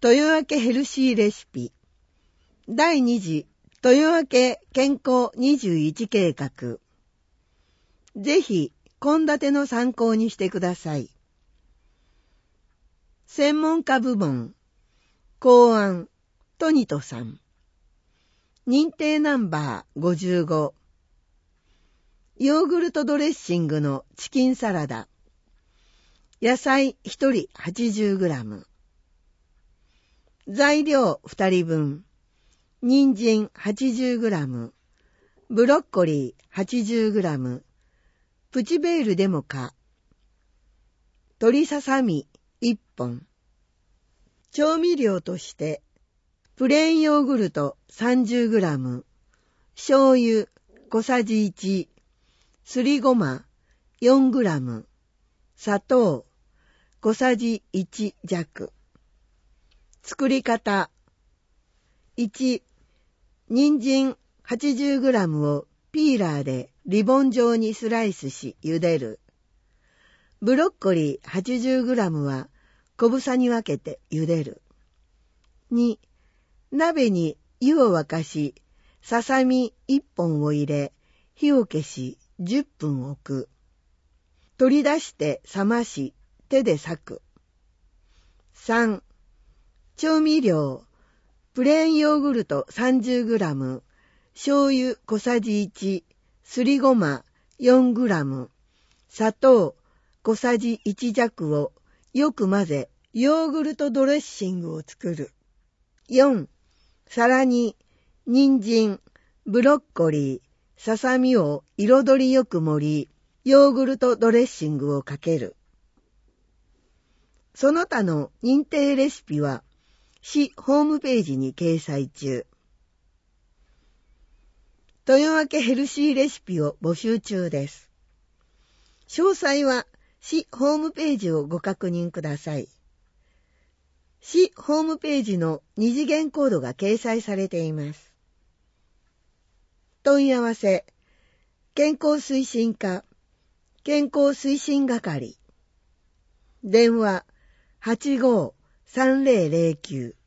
豊明ヘルシーレシピ第2次豊明健康21計画。ぜひ献立の参考にしてください。専門家部門考案トニトさん。認定ナンバー55。ヨーグルトドレッシングのチキンサラダ。野菜1人 80g。材料2人分。人参 80g。ブロッコリー 80g。プチベールでもか。鶏ささみ1本。調味料として、プレーンヨーグルト 30g。醤油小さじ1。すりごま 4g。砂糖小さじ1弱。作り方。1、人参 80g をピーラーでリボン状にスライスし茹でる。ブロッコリー 80g は小房に分けて茹でる。2、鍋に湯を沸かし、ささみ1本を入れ、火を消し10分置く。取り出して冷まし、手で裂く。3、調味料、プレーンヨーグルト 30g、醤油小さじ1、すりごま 4g、砂糖小さじ1弱をよく混ぜ、ヨーグルトドレッシングを作る。4、皿に人参、ブロッコリー、ささみを彩りよく盛り、ヨーグルトドレッシングをかける。その他の認定レシピは、市ホームページに掲載中。豊明ヘルシーレシピを募集中です。詳細は市ホームページをご確認ください。市ホームページの二次元コードが掲載されています。問い合わせ、健康推進課、健康推進係。電話、85-3009